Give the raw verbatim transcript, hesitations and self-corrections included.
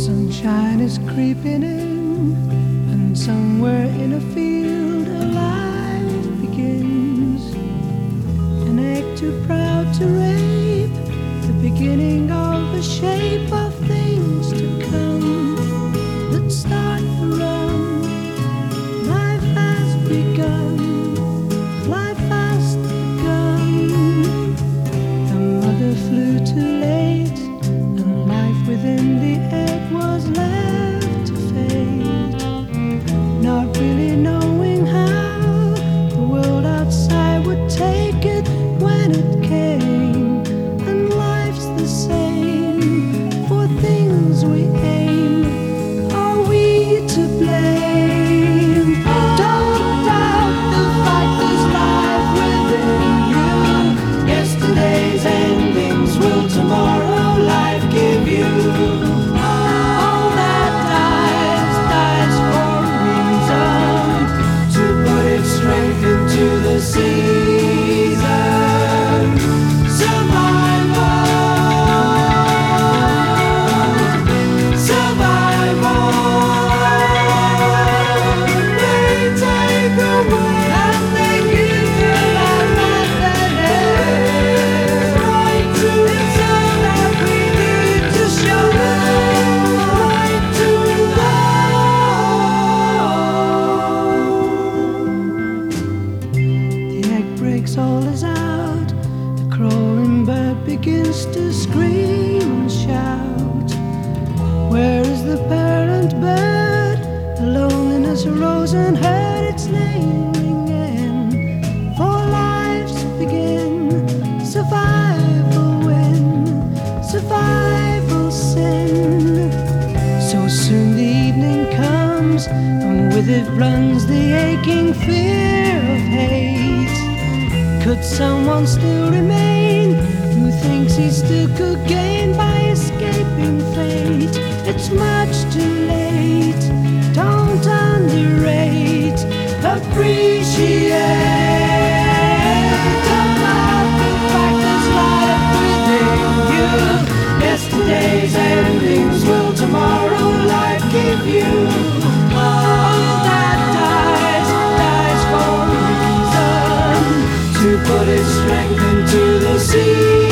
Sunshine is creeping in, and somewhere in a field a life begins. An egg too proud to rape, the beginning of a shape of things to come. Let's start the run. Life has begun. Life has begun. The mother flew too late, and life within the egg was left to fade. Not really knowing how the world outside would take it when it came. And life's the same for things we aim. Are we to blame? Don't doubt the fact there's life within you. Yesterday's endings will tomorrow life give you. All that dies, dies for a reason, to put its strength into the season. Survival, survival. They take away and they give you life and then right to it's all that we need to show right to love. The egg breaks, all is out. The crowing bird begins to scream and shout. Where is the parent bird? The loneliness arose and heard its name ringing. For lives begin, survival win, survival sin. So soon the evening comes, and with it runs the aching fear of hate. Could someone still remain who thinks he still could gain by escaping fate? It's much too late. Don't underrate, appreciate. About the fact there's life within you. Yesterday's endings will tomorrow life give you. All that dies, dies for a reason, to put its strength into the sea.